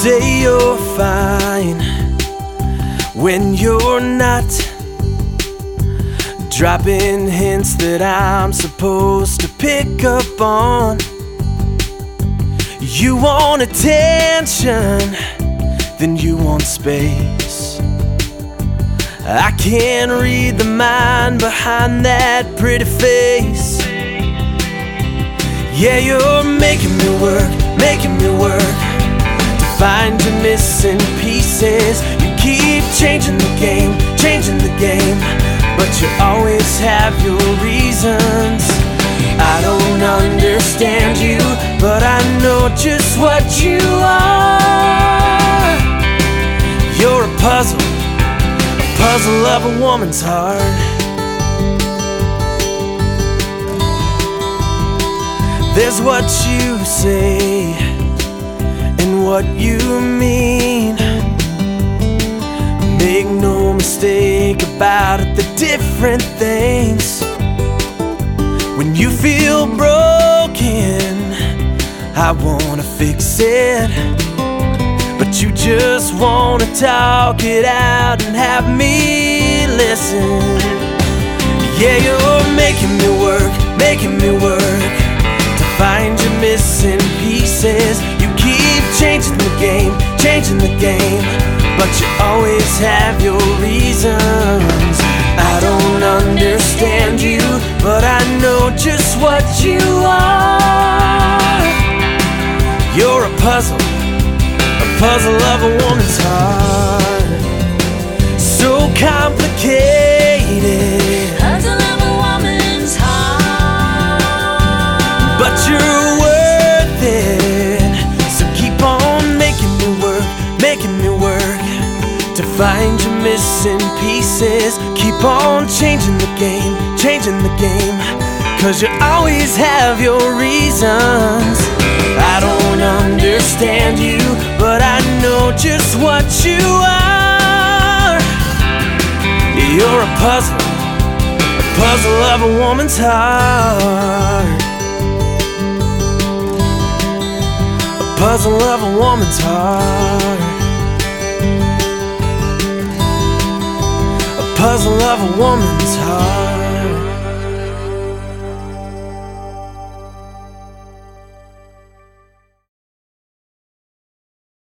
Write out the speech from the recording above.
say you're fine when you're not, dropping hints that I'm supposed to pick up on. You want attention, then you want space. I can't read the mind behind that pretty face. Yeah, you're making me work to find your missing pieces. You keep changing the game, but you always have your reasons. I don't understand you, but I know just what you are. You're a puzzle of a woman's heart. There's what you say and what you mean. Make no mistake about it, the different things. When you feel broken, I wanna fix it, but you just wanna talk it out and have me listen. Yeah, you're making me work to find your missing pieces. You keep changing the game, but you always have your reasons. I don't understand you, but I know just what you are. You're a puzzle of a woman's heart. So complicated, puzzle of a woman's heart. but you're worth it. So keep on making me work to find your missing pieces. Keep on changing the game, 'cause you always have your reasons. I don't understand you, but I know just what you are. You're a puzzle of a woman's heart. A puzzle of a woman's heart. A puzzle of a woman's heart.